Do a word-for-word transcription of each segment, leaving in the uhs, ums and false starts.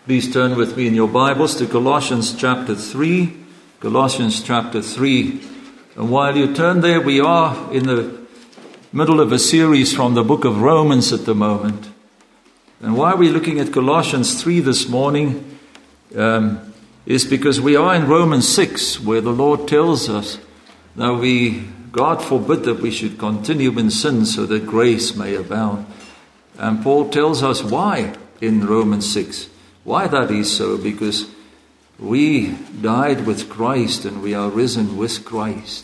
Please turn with me in your Bibles to Colossians chapter three. Colossians chapter three. And while you turn there, we are in the middle of a series from the book of Romans at the moment. And why we're looking at Colossians three this morning um, is because we are in Romans six, where the Lord tells us that we, God forbid that we should continue in sin so that grace may abound. And Paul tells us why in Romans six. Why that is so, because we died with Christ and we are risen with Christ.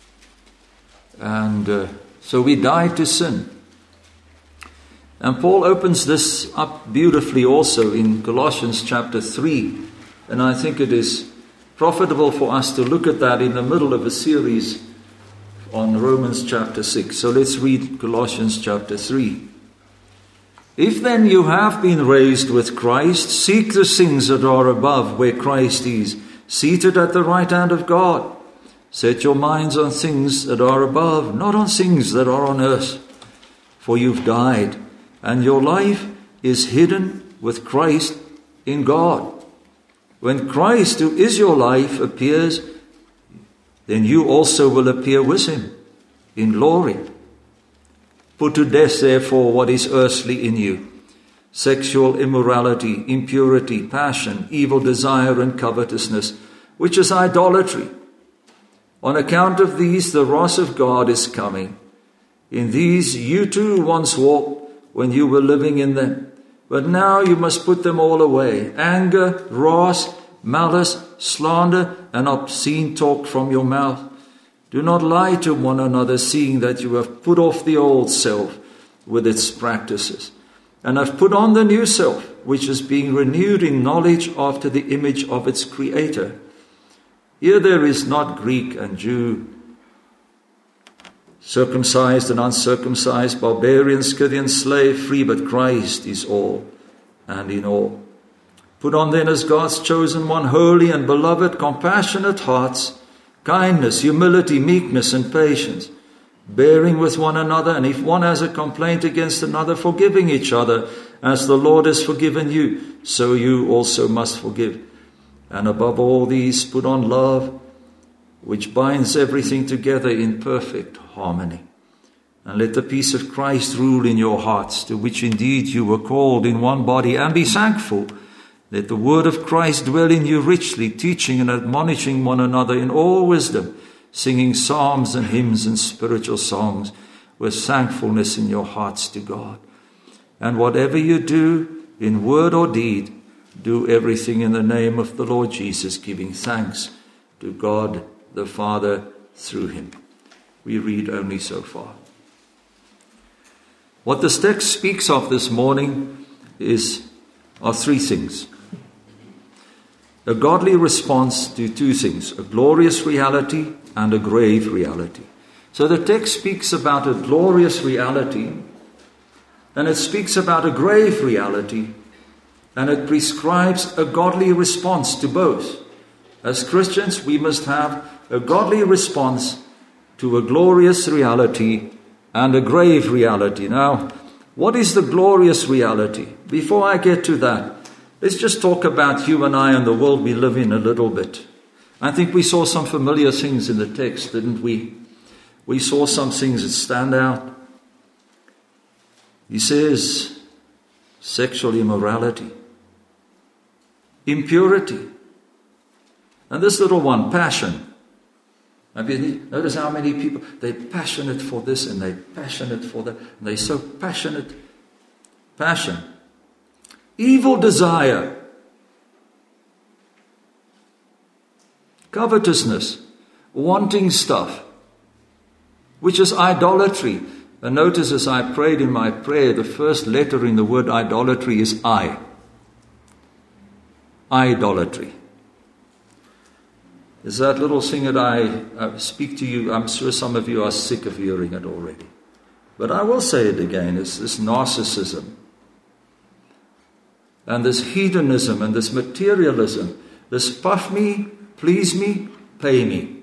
And uh, so we died to sin. And Paul opens this up beautifully also in Colossians chapter three. And I think it is profitable for us to look at that in the middle of a series on Romans chapter six. So let's read Colossians chapter three. If then you have been raised with Christ, seek the things that are above, where Christ is, seated at the right hand of God. Set your minds on things that are above, not on things that are on earth. For you've died, and your life is hidden with Christ in God. When Christ, who is your life, appears, then you also will appear with him in glory. Put to death, therefore, what is earthly in you: sexual immorality, impurity, passion, evil desire, and covetousness, which is idolatry. On account of these, the wrath of God is coming. In these you too once walked when you were living in them. But now you must put them all away: anger, wrath, malice, slander, and obscene talk from your mouth. Do not lie to one another, seeing that you have put off the old self with its practices, and have put on the new self, which is being renewed in knowledge after the image of its Creator. Here there is not Greek and Jew, circumcised and uncircumcised, barbarian, Scythian, slave, free, but Christ is all and in all. Put on then as God's chosen one, holy and beloved, compassionate hearts, kindness, humility, meekness, and patience, bearing with one another, and if one has a complaint against another, forgiving each other, as the Lord has forgiven you, so you also must forgive. And above all these, put on love, which binds everything together in perfect harmony. And let the peace of Christ rule in your hearts, to which indeed you were called in one body, and be thankful. Let the word of Christ dwell in you richly, teaching and admonishing one another in all wisdom, singing psalms and hymns and spiritual songs with thankfulness in your hearts to God. And whatever you do, in word or deed, do everything in the name of the Lord Jesus, giving thanks to God the Father through him. We read only so far. What this text speaks of this morning is are three things. A godly response to two things: a glorious reality and a grave reality. So the text speaks about a glorious reality, and it speaks about a grave reality, and it prescribes a godly response to both. As Christians, we must have a godly response to a glorious reality and a grave reality. Now, what is the glorious reality? Before I get to that, let's just talk about you and I and the world we live in a little bit. I think we saw some familiar things in the text, didn't we? We saw some things that stand out. He says sexual immorality, impurity, and this little one, passion. I mean, notice how many people, they're passionate for this and they're passionate for that. And they're so passionate. Passion. Evil desire. Covetousness. Wanting stuff. Which is idolatry. And notice as I prayed in my prayer, the first letter in the word idolatry is I. Idolatry. Is that little thing that I uh, speak to you, I'm sure some of you are sick of hearing it already. But I will say it again, it's this narcissism. And this hedonism and this materialism. This puff me, please me, pay me.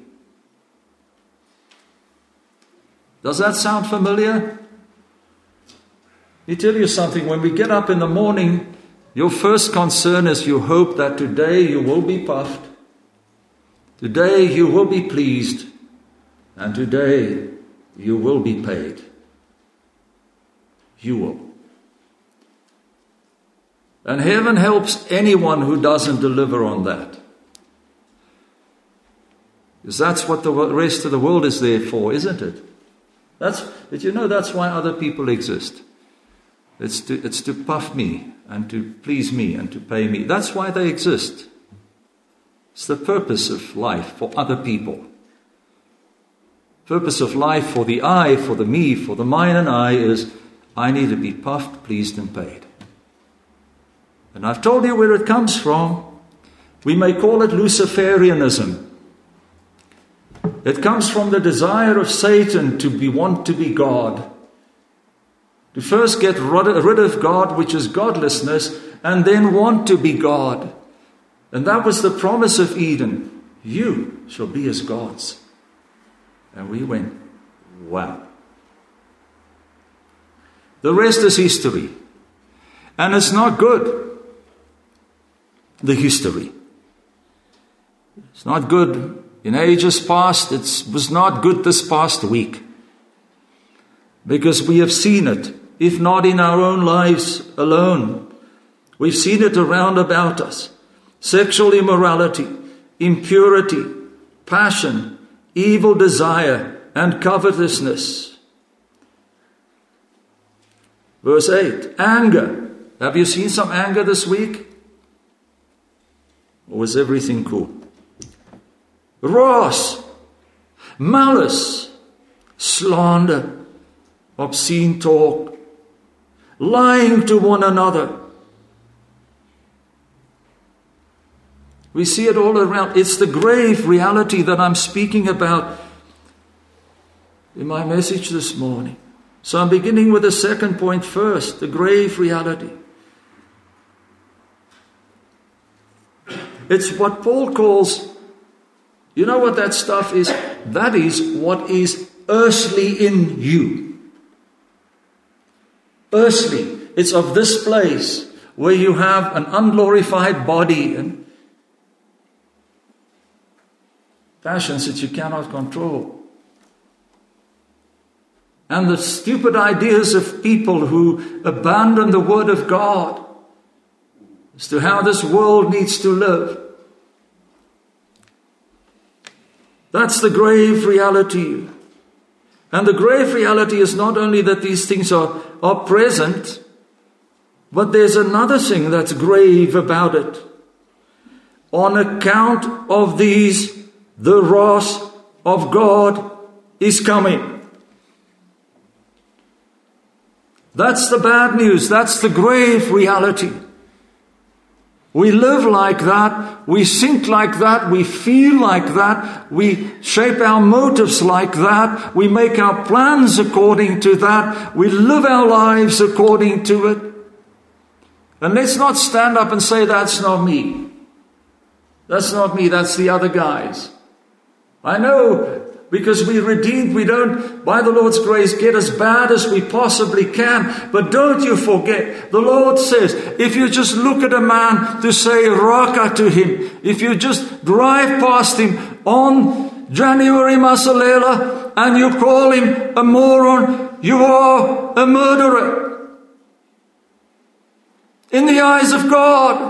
Does that sound familiar? Let me tell you something. When we get up in the morning, Your first concern is you hope that today you will be puffed, today you will be pleased, and today you will be paid. You will. And heaven helps anyone who doesn't deliver on that. Because that's what the rest of the world is there for, isn't it? That's, did you know that's why other people exist? It's to, it's to puff me and to please me and to pay me. That's why they exist. It's the purpose of life for other people. Purpose of life for the I, for the me, for the mine and I is I need to be puffed, pleased and paid. And I've told you where it comes from. We may call it Luciferianism. It comes from the desire of Satan to be want to be God. To first get rid of God, which is godlessness, and then want to be God. And that was the promise of Eden. You shall be as gods. And we went, wow. The rest is history. And it's not good. The history. It's not good in ages past. It was not good this past week. Because we have seen it, if not in our own lives alone. We've seen it around about us. Sexual immorality, impurity, passion, evil desire, and covetousness. Verse eight, anger. Have you seen some anger this week? Or was everything cool? Wrath, malice, slander, obscene talk, lying to one another. We see it all around. It's the grave reality that I'm speaking about in my message this morning. So I'm beginning with the second point first, the grave reality. It's what Paul calls, you know what that stuff is? That is what is earthly in you. Earthly. It's of this place where you have an unglorified body and passions that you cannot control. And the stupid ideas of people who abandon the Word of God as to how this world needs to live. That's the grave reality. And the grave reality is not only that these things are, are present, but there's another thing that's grave about it. On account of these, the wrath of God is coming. That's the bad news. That's the grave reality. We live like that. We think like that. We feel like that. We shape our motives like that. We make our plans according to that. We live our lives according to it. And let's not stand up and say, that's not me. That's not me. That's the other guys. I know, because we're redeemed, we don't, by the Lord's grace, get as bad as we possibly can. But don't you forget, the Lord says, if you just look at a man to say raka to him, if you just drive past him on January Masalela and you call him a moron, you are a murderer. In the eyes of God.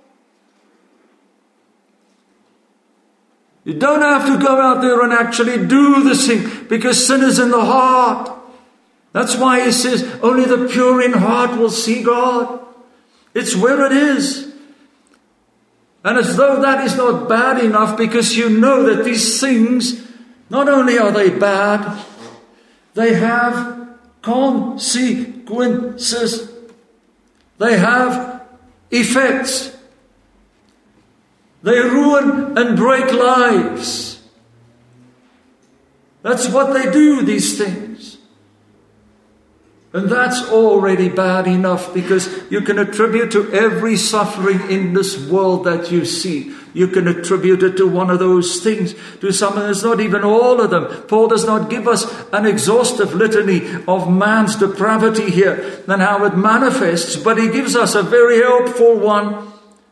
You don't have to go out there and actually do the thing, because sin is in the heart. That's why he says only the pure in heart will see God. It's where it is. And as though that is not bad enough, because you know that these things, not only are they bad, they have consequences. They have effects. They ruin and break lives. That's what they do, these things. And that's already bad enough, because you can attribute to every suffering in this world that you see, you can attribute it to one of those things, to something that's not even all of them. Paul does not give us an exhaustive litany of man's depravity here and how it manifests, but he gives us a very helpful one.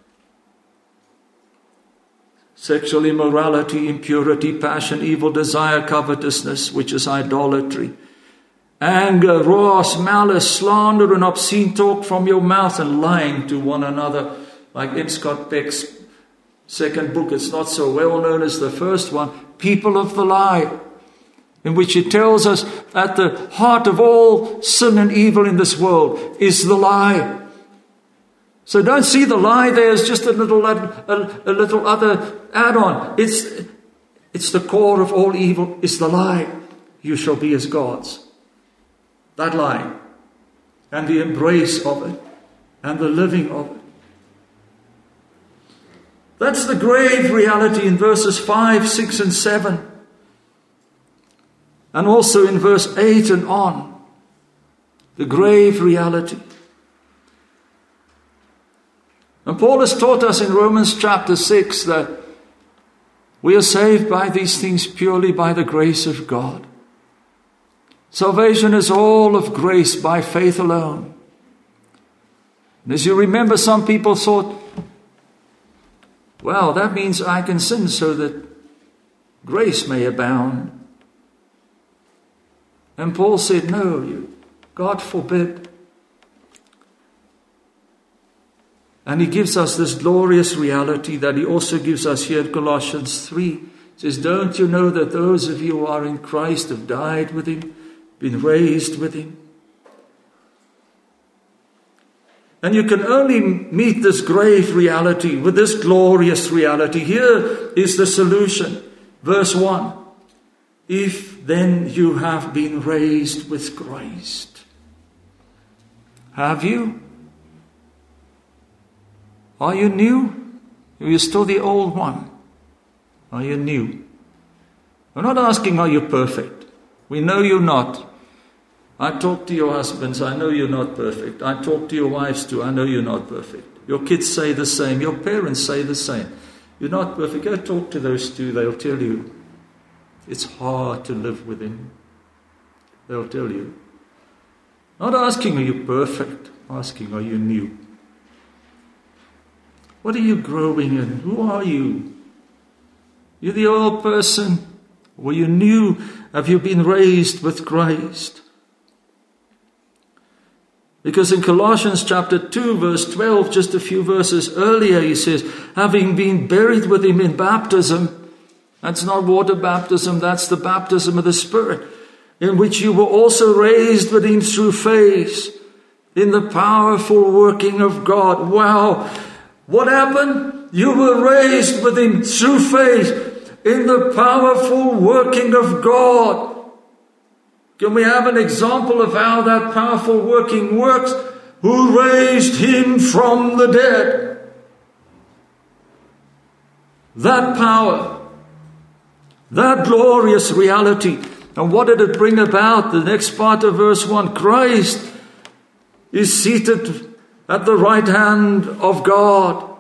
Sexual immorality, impurity, passion, evil desire, covetousness, which is idolatry. Anger, wrath, malice, slander, and obscene talk from your mouth, and lying to one another. Like M. Scott Peck's second book, it's not so well known as the first one, People of the Lie, in which it tells us at the heart of all sin and evil in this world is the lie. So don't see the lie there as just a little, a, a little other add-on. It's, it's the core of all evil, is the lie. You shall be as gods. That lie, and the embrace of it, and the living of it. That's the grave reality in verses five, six, and seven. And also in verse eight and on. The grave reality. And Paul has taught us in Romans chapter six that we are saved by these things purely by the grace of God. Salvation is all of grace by faith alone. And as you remember, some people thought, well, that means I can sin so that grace may abound. And Paul said, no, you, God forbid. And he gives us this glorious reality that he also gives us here at Colossians three. He says, don't you know that those of you who are in Christ have died with him, been raised with him? And you can only meet this grave reality with this glorious reality. Here is the solution. Verse one. If then you have been raised with Christ. Have you? Are you new? Are you still the old one? Are you new? We're not asking, are you perfect? We know you're not. I talk to your husbands, I know you're not perfect. I talk to your wives too, I know you're not perfect. Your kids say the same, your parents say the same. You're not perfect. Go talk to those two, they'll tell you. It's hard to live with him. They'll tell you. Not asking, are you perfect? Asking, are you new? What are you growing in? Who are you? You're the old person. Were you new? Have you been raised with Christ? Because in Colossians chapter two, verse twelve, just a few verses earlier, he says, having been buried with him in baptism, that's not water baptism, that's the baptism of the Spirit, in which you were also raised with him through faith, in the powerful working of God. Wow! What happened? You were raised with him through faith, in the powerful working of God. Can we have an example of how that powerful working works? Who raised him from the dead? That power, that glorious reality. And what did it bring about? The next part of verse one, Christ is seated at the right hand of God.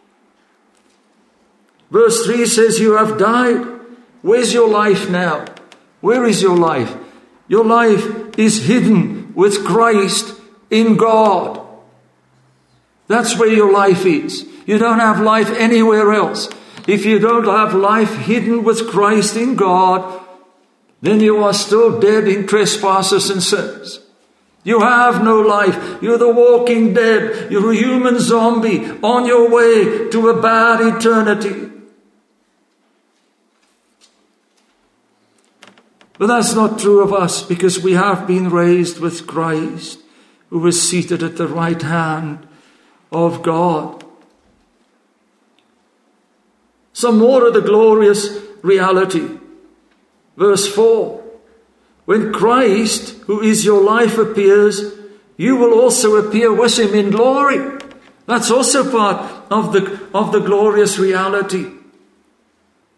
Verse three says, you have died. Where's your life now? Where is your life? Your life is hidden with Christ in God. That's where your life is. You don't have life anywhere else. If you don't have life hidden with Christ in God, then you are still dead in trespasses and sins. You have no life. You're the walking dead. You're a human zombie on your way to a bad eternity. But that's not true of us, because we have been raised with Christ, who was seated at the right hand of God. Some more of the glorious reality. Verse four. When Christ, who is your life, appears, you will also appear with him in glory. That's also part of the, of the glorious reality.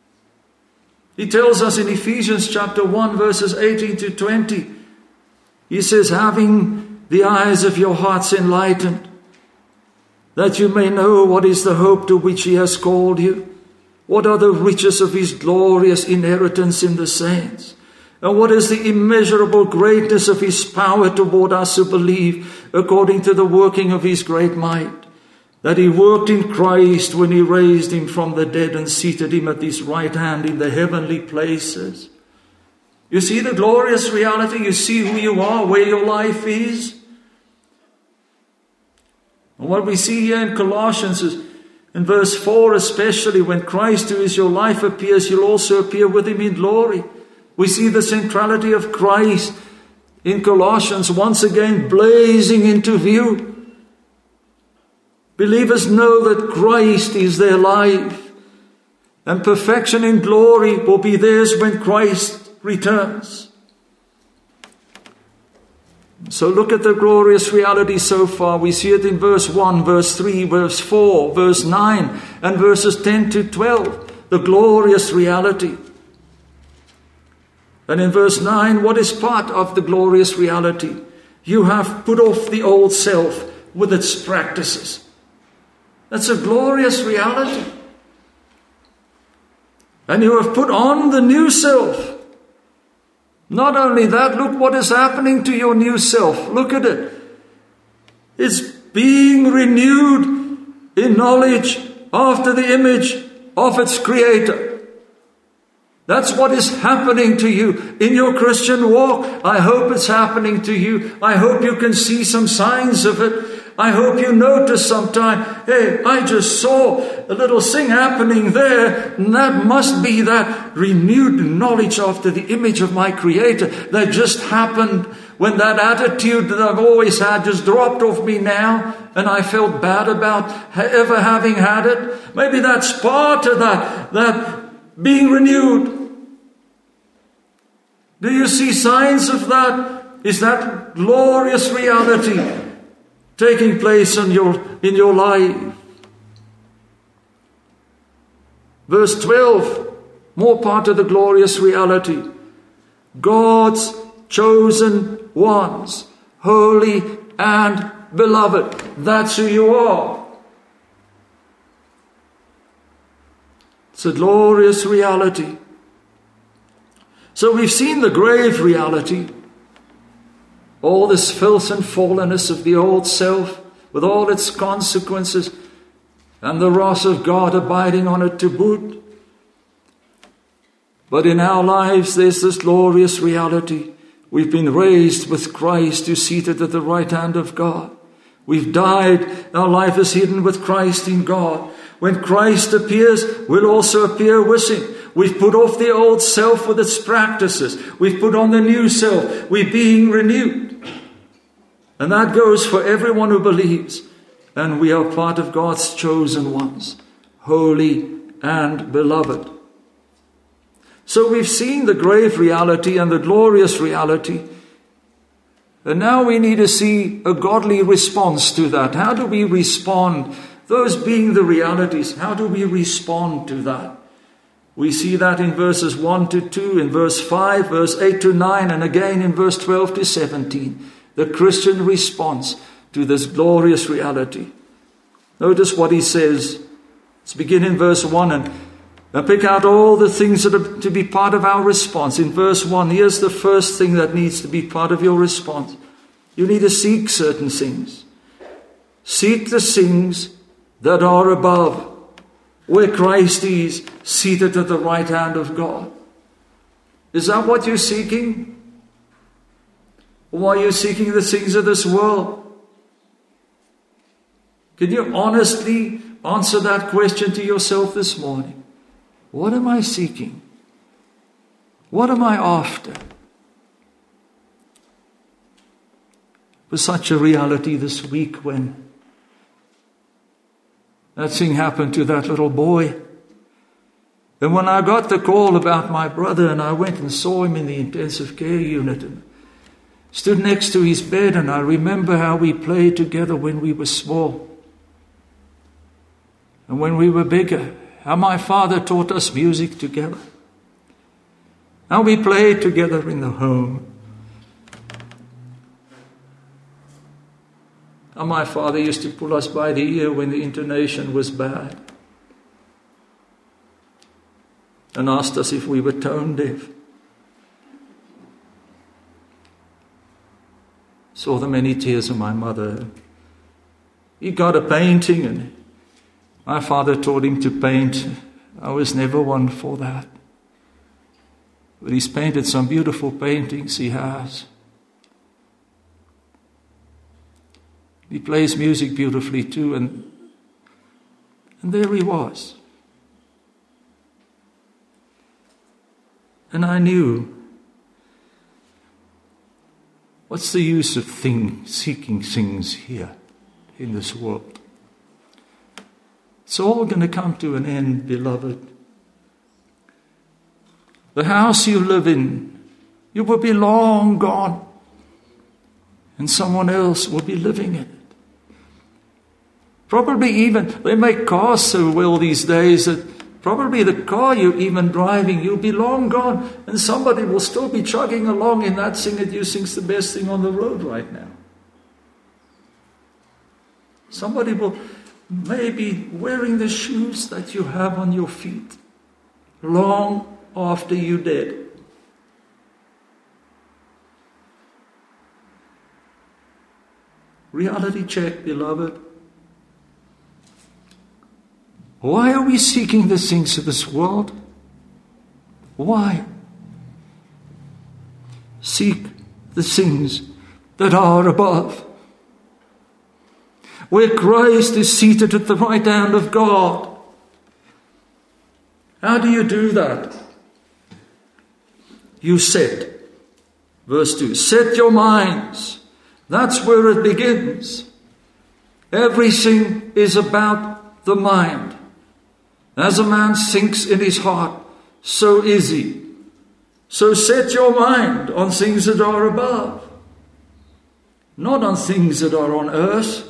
He tells us in Ephesians chapter one, verses eighteen to twenty, He says, having the eyes of your hearts enlightened, that you may know what is the hope to which he has called you, what are the riches of his glorious inheritance in the saints, and what is the immeasurable greatness of his power toward us who believe, according to the working of his great might, that he worked in Christ when he raised him from the dead and seated him at his right hand in the heavenly places. You see the glorious reality? You see who you are, where your life is? And what we see here in Colossians is, in verse four especially, when Christ, who is your life, appears, you'll also appear with him in glory. We see the centrality of Christ in Colossians once again blazing into view. Believers know that Christ is their life, and perfection in glory will be theirs when Christ returns. So look at the glorious reality so far. We see it in verse one, verse three, verse four, verse nine, and verses ten to twelve. The glorious reality. And in verse nine, what is part of the glorious reality? You have put off the old self with its practices. That's a glorious reality. And you have put on the new self. Not only that, look what is happening to your new self. Look at it. It's being renewed in knowledge after the image of its creator. That's what is happening to you in your Christian walk. I hope it's happening to you. I hope you can see some signs of it. I hope you notice sometime, hey, I just saw a little thing happening there, and that must be that renewed knowledge after the image of my Creator that just happened when that attitude that I've always had just dropped off me now, and I felt bad about ever having had it. Maybe that's part of that, that being renewed. Do you see signs of that? Is that glorious reality taking place in your, in your life? Verse twelve, more part of the glorious reality. God's chosen ones, holy and beloved. That's who you are. It's a glorious reality. So we've seen the grave reality. All this filth and fallenness of the old self with all its consequences and the wrath of God abiding on it to boot. But in our lives there's this glorious reality. We've been raised with Christ who's seated at the right hand of God. We've died. Our life is hidden with Christ in God. When Christ appears, we'll also appear with him. We've put off the old self with its practices. We've put on the new self. We're being renewed. And that goes for everyone who believes. And we are part of God's chosen ones, holy and beloved. So we've seen the grave reality and the glorious reality. And now we need to see a godly response to that. How do we respond? Those being the realities, how do we respond to that? We see that in verses one to two, in verse five, verse eight to nine, and again in verse twelve to seventeen. The Christian response to this glorious reality. Notice what he says. Let's begin in verse one and, and pick out all the things that are to be part of our response. In verse one, here's the first thing that needs to be part of your response. You need to seek certain things. Seek the things that are above, where Christ is seated at the right hand of God. Is that what you're seeking? Or are you seeking the things of this world? Can you honestly answer that question to yourself this morning? What am I seeking? What am I after? It was such a reality this week when that thing happened to that little boy. And when I got the call about my brother and I went and saw him in the intensive care unit and stood next to his bed, and I remember how we played together when we were small. And when we were bigger, how my father taught us music together. How we played together in the home. And my father used to pull us by the ear when the intonation was bad and asked us if we were tone deaf. Saw the many tears of my mother. He got a painting and my father taught him to paint. I was never one for that. But he's painted some beautiful paintings, he has. He plays music beautifully too, and, and there he was. And I knew, what's the use of thing, seeking things here in this world? It's all going to come to an end, beloved. The house you live in, you will be long gone, and someone else will be living in it. Probably even, they make cars so well these days that probably the car you're even driving, you'll be long gone, and somebody will still be chugging along in that thing that you think's the best thing on the road right now. Somebody will maybe wearing the shoes that you have on your feet long after you're dead. Reality check, beloved. Why are we seeking the things of this world? Why? Seek the things that are above, where Christ is seated at the right hand of God. How do you do that? You set. Verse two. Set your minds. That's where it begins. Everything is about the mind. As a man thinks in his heart, so is he. So set your mind on things that are above, not on things that are on earth.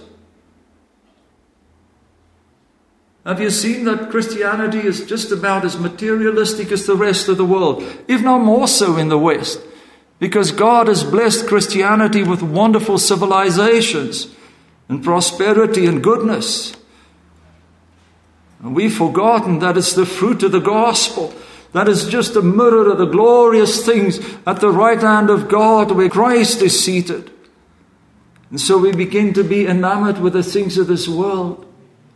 Have you seen that Christianity is just about as materialistic as the rest of the world, if not more so in the West? Because God has blessed Christianity with wonderful civilizations and prosperity and goodness. And we've forgotten that it's the fruit of the gospel. That is just a mirror of the glorious things at the right hand of God where Christ is seated. And so we begin to be enamored with the things of this world.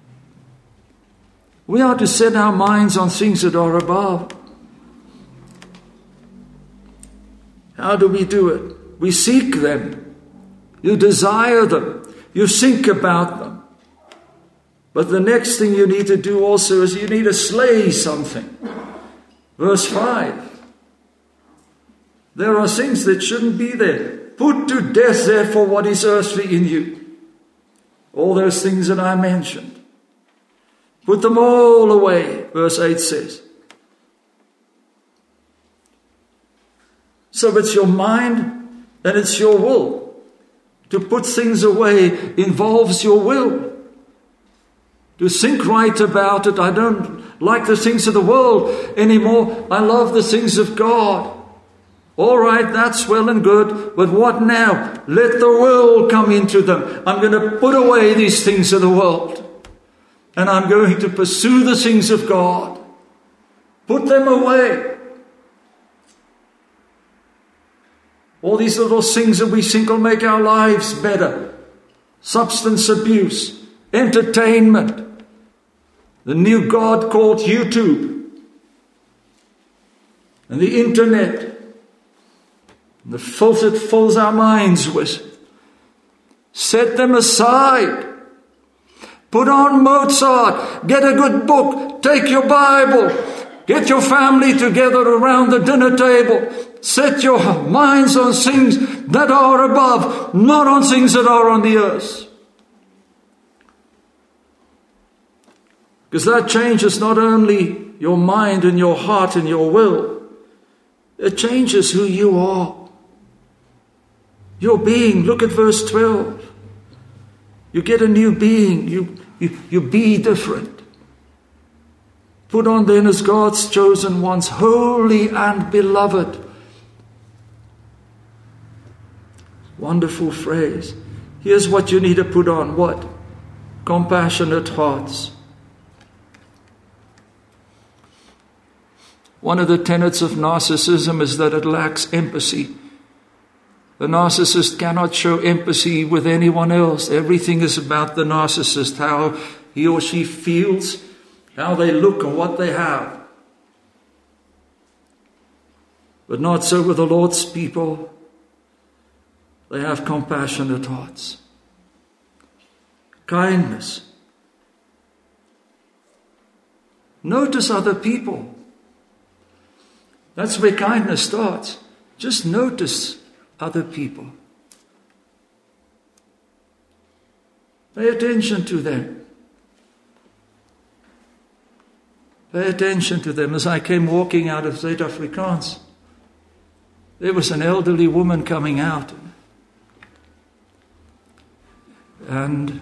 We are to set our minds on things that are above. How do we do it? We seek them. You desire them. You think about them. But the next thing you need to do also is you need to slay something. Verse five. There are things that shouldn't be there. Put to death, therefore, what is earthly in you. All those things that I mentioned. Put them all away, verse eight says. So it's your mind and it's your will. To put things away involves your will. To think right about it. I don't like the things of the world anymore. I love the things of God. All right, that's well and good. But what now? Let the world come into them. I'm going to put away these things of the world. And I'm going to pursue the things of God. Put them away. All these little things that we think will make our lives better. Substance abuse. Entertainment. The new God called YouTube. And the internet. And the filth it fills our minds with. Set them aside. Put on Mozart. Get a good book. Take your Bible. Get your family together around the dinner table. Set your minds on things that are above, not on things that are on the earth. Because that changes not only your mind and your heart and your will, it changes who you are. Your being. Look at verse twelve. You get a new being. You, you, you be different. Put on then as God's chosen ones, holy and beloved. Wonderful phrase. Here's what you need to put on. What? Compassionate hearts. One of the tenets of narcissism is that it lacks empathy. The narcissist cannot show empathy with anyone else. Everything is about the narcissist, how he or she feels, how they look and what they have. But not so with the Lord's people. They have compassionate hearts. Kindness. Notice other people. That's where kindness starts. Just notice other people. Pay attention to them. Pay attention to them. As I came walking out of Zuid-Afrikaans, there was an elderly woman coming out. And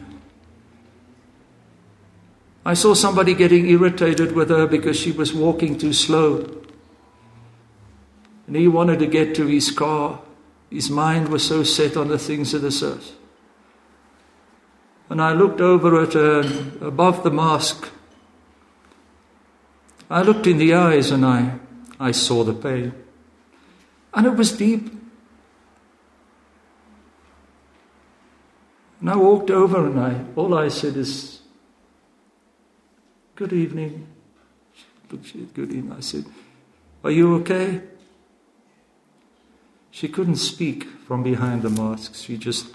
I saw somebody getting irritated with her because she was walking too slow. And he wanted to get to his car. His mind was so set on the things of this earth. And I looked over at her, and above the mask, I looked in the eyes and I, I saw the pain. And it was deep. And I walked over and I, all I said is, "Good evening." She looked, she said, "Good evening." I said, "Are you okay?" She couldn't speak from behind the mask. She just...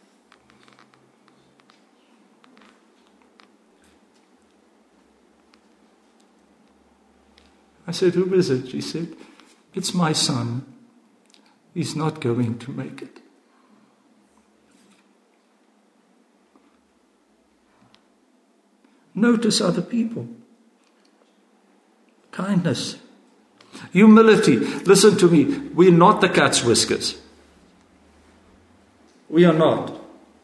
I said, "Who is it?" She said, "It's my son. He's not going to make it." Notice other people. Kindness. Humility. Listen to me. We're not the cat's whiskers. We are not.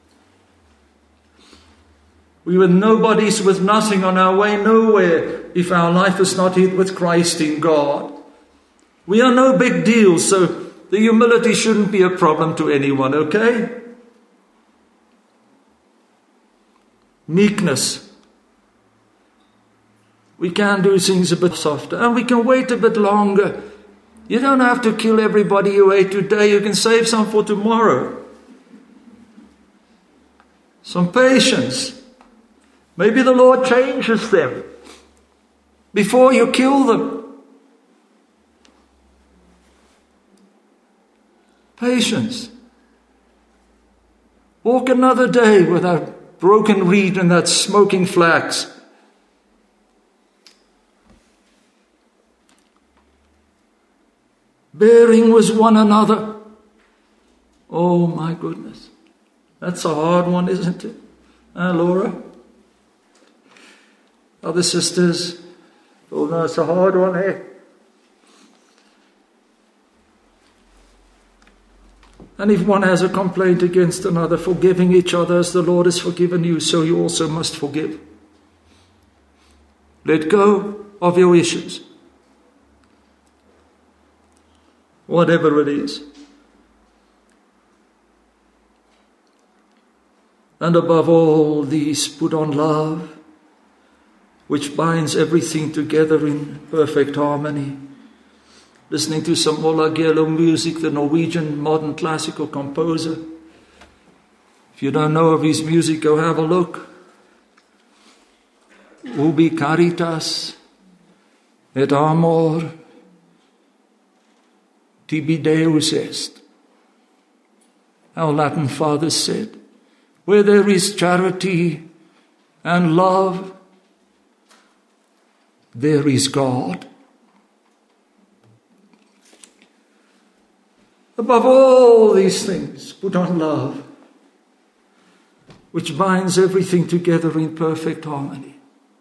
We were nobodies with nothing on our way nowhere if our life is not hid with Christ in God. We are no big deal, so the humility shouldn't be a problem to anyone, okay? Meekness. We can do things a bit softer, and we can wait a bit longer. You don't have to kill everybody you ate today. You can save some for tomorrow. Some patience. Maybe the Lord changes them before you kill them. Patience. Walk another day with that broken reed and that smoking flax. Bearing with one another. Oh my goodness. That's a hard one, isn't it? Huh, Laura? Other sisters? Oh no, it's a hard one, eh? And if one has a complaint against another, forgiving each other as the Lord has forgiven you, so you also must forgive. Let go of your issues. Whatever it is. And above all these, put on love, which binds everything together in perfect harmony. Listening to some Ola Gelo music, the Norwegian modern classical composer. If you don't know of his music, go have a look. Ubi caritas et amor tibi Deus est. Our Latin fathers said, where there is charity and love, there is God. Above all these things, put on love, which binds everything together in perfect harmony.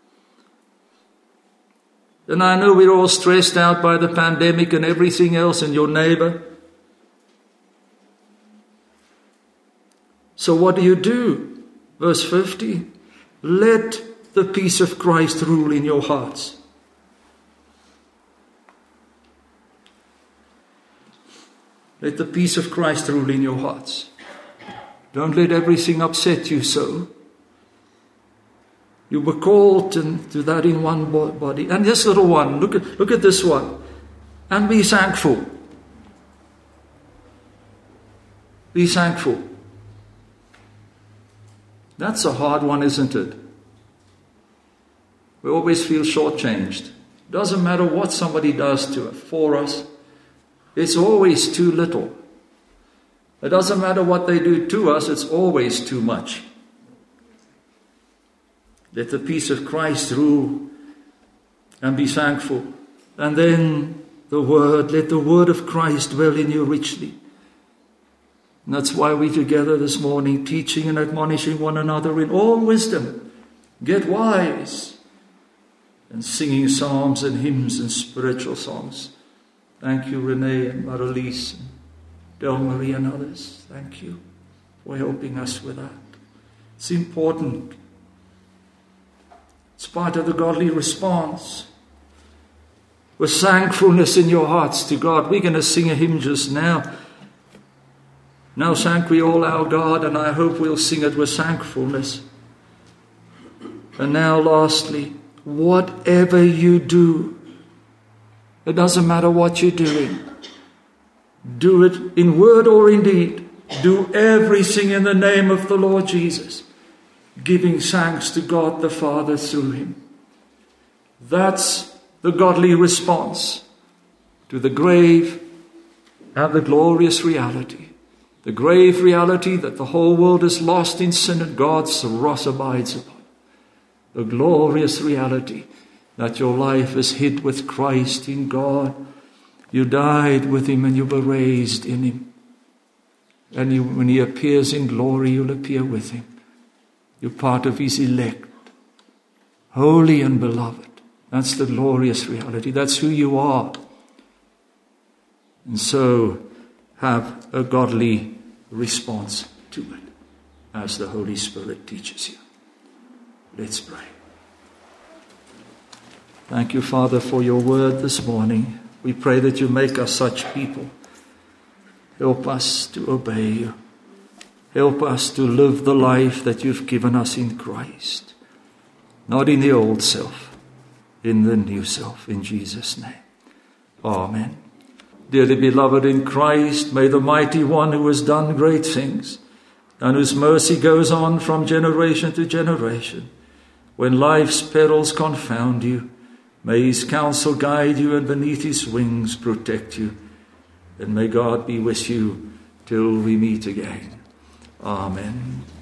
And I know we're all stressed out by the pandemic and everything else and your neighbor. So what do you do? Verse fifty, let the peace of Christ rule in your hearts. Let the peace of Christ rule in your hearts. Don't let everything upset you so. You were called to, to that in one body. And this little one, look at, look at this one. And be thankful. Be thankful. That's a hard one, isn't it? We always feel shortchanged. Doesn't matter what somebody does to for us. It's always too little. It doesn't matter what they do to us. It's always too much. Let the peace of Christ rule and be thankful. And then the word, let the word of Christ dwell in you richly. And that's why we're together this morning, teaching and admonishing one another in all wisdom. Get wise. And singing psalms and hymns and spiritual songs. Thank you, Renee and Marilise and Del Marie and others. Thank you for helping us with that. It's important. It's part of the godly response. With thankfulness in your hearts to God. We're going to sing a hymn just now. Now thank we all our God, and I hope we'll sing it with thankfulness. And now lastly, whatever you do, it doesn't matter what you're doing. Do it in word or in deed. Do everything in the name of the Lord Jesus, giving thanks to God the Father through him. That's the godly response to the grave and the glorious reality. The grave reality that the whole world is lost in sin and God's wrath abides upon. The glorious reality that your life is hid with Christ in God. You died with him and you were raised in him. And you, when he appears in glory, you'll appear with him. You're part of his elect, holy and beloved. That's the glorious reality. That's who you are. And so have a godly response to it as the Holy Spirit teaches you. Let's pray. Thank you, Father, for your word this morning. We pray that you make us such people. Help us to obey you. Help us to live the life that you've given us in Christ. Not in the old self, in the new self, in Jesus' name. Amen. Dearly beloved in Christ, may the mighty one who has done great things and whose mercy goes on from generation to generation, when life's perils confound you, may his counsel guide you and beneath his wings protect you. And may God be with you till we meet again. Amen.